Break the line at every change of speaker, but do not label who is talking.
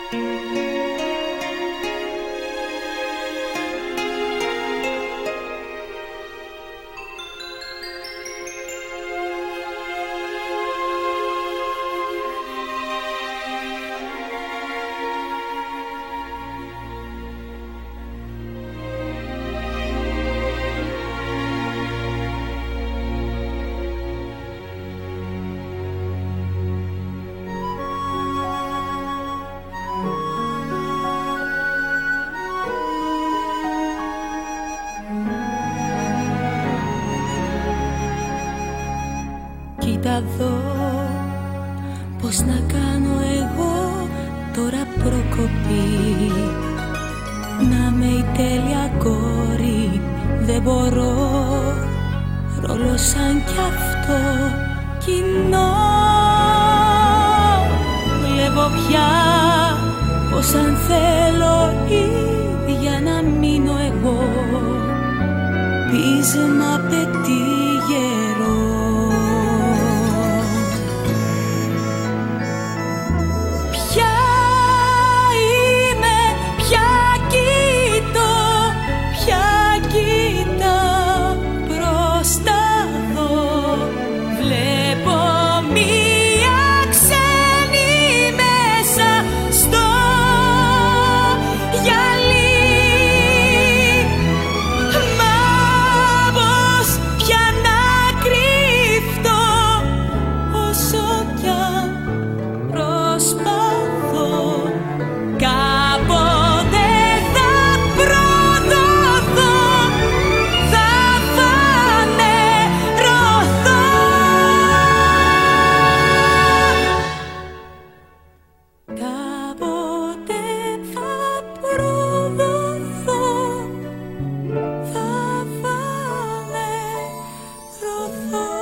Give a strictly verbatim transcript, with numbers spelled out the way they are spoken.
Κοίτα δω πως να κάνω εγώ τώρα προκοπή. Να με η τέλεια κόρη δεν μπορώ, ρόλο σαν κι αυτό κοινό. Βλέπω πια πως αν θέλω ίδια να μείνω εγώ, πείσμα απαιτεί γερό.
Oh